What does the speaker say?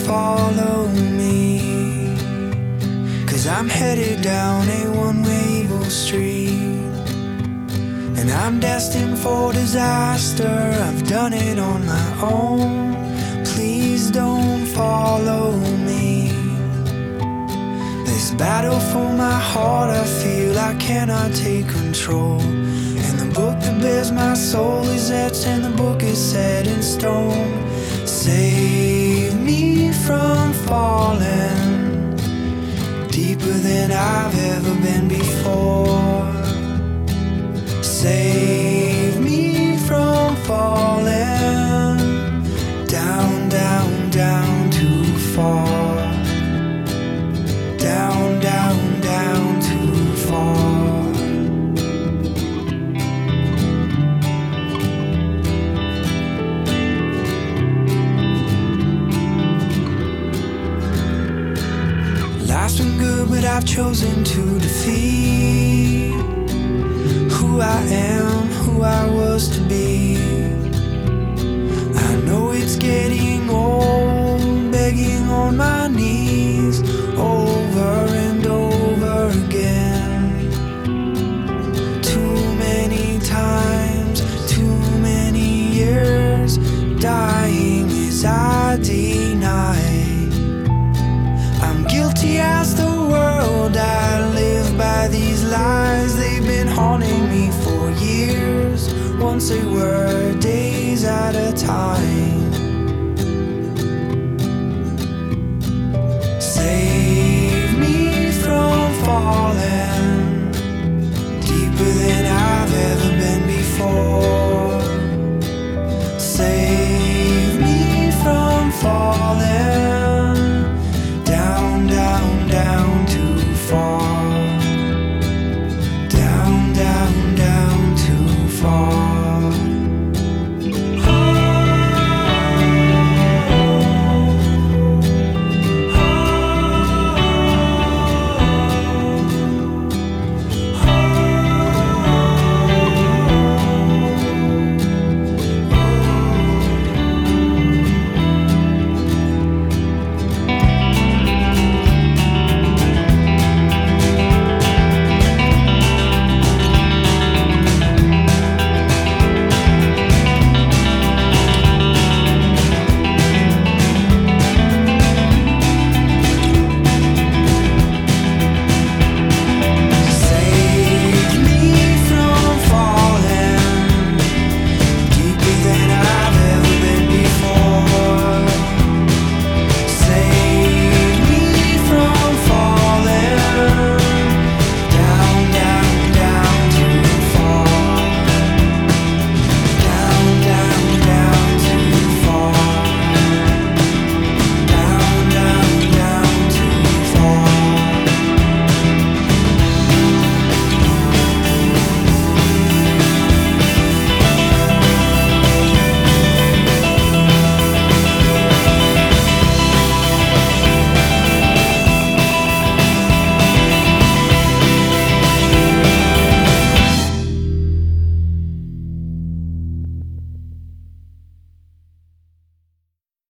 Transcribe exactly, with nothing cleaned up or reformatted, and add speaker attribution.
Speaker 1: follow me, 'cause I'm headed down a one-way evil street, and I'm destined for disaster. I've done it on my own. Please don't follow me. This battle for my heart, I feel I cannot take control. And the book that bears my soul is etched, and the book is set in stone. Save me from falling deeper than I've ever been before. Save me from falling down, down, down too far. Down, down, down too far. Life's been good, but I've chosen to defeat who I am, who I was to be. I know it's getting old, begging on my knees over and over again. Too many times, too many years, dying as I deny. I'm guilty as the world, I live by these lies. They've been haunting me for years. Once they were days at a time.